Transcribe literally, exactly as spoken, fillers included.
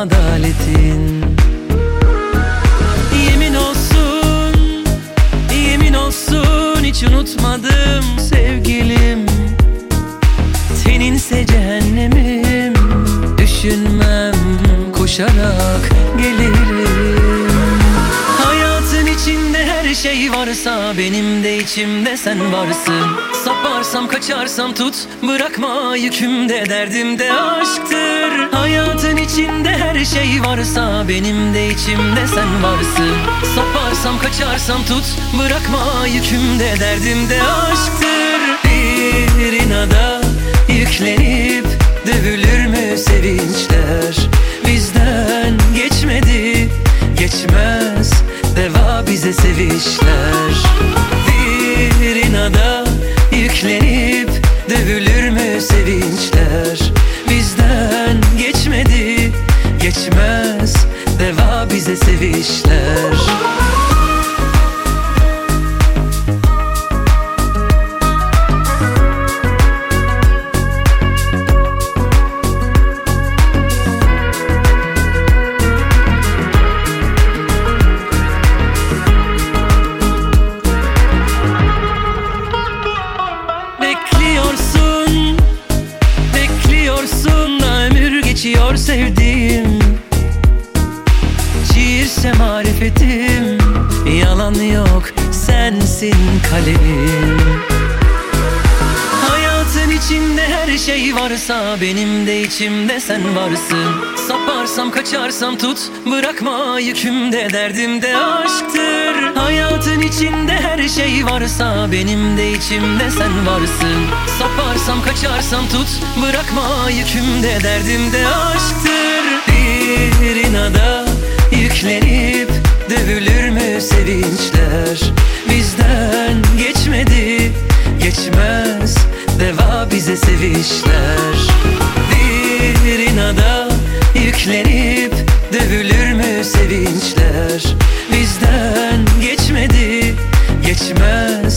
adaletin. Yemin olsun, yemin olsun hiç unutmadım sevgilim. Seninse cehennemim, düşünmem, koşarak gelirim. Hayatın içinde her şey varsa benim de içimde sen varsın. Saparsam kaçarsam tut, bırakma yükümde, derdimde aşktır. Hayatın içinde her şey varsa benim de içimde sen varsın. Saparsam kaçarsam tut, bırakma yükümde, derdimde aşktır. Bir inada yüklenip dövülür mü sevinçler? Bizden geçmedi, geçmez, deva bize sevişler. Bir inada yüklenip dövülür mü sevinçler? Bizden geçmedi, geçmez, deva bize sevişler. Bekliyorsun, bekliyorsun da ömür geçiyor sevdiğim. Şiirse marifetim, yalan yok, sensin kalemim. Hayatın içinde her şey varsa benim de içimde sen varsın. Saparsam kaçarsam tut, bırakma yükümde, derdimde aşktır. Hayatın içinde her şey varsa benim de içimde sen varsın. Saparsam kaçarsam tut, bırakma yükümde, derdimde aşktır. Bir inada yüklenip dövülür mü sevinçler? Bizden geçmedi, geçmez, deva bize sevişler. Bir inada yüklenip dövülür mü sevinçler? Bizden geçmedi, geçmez,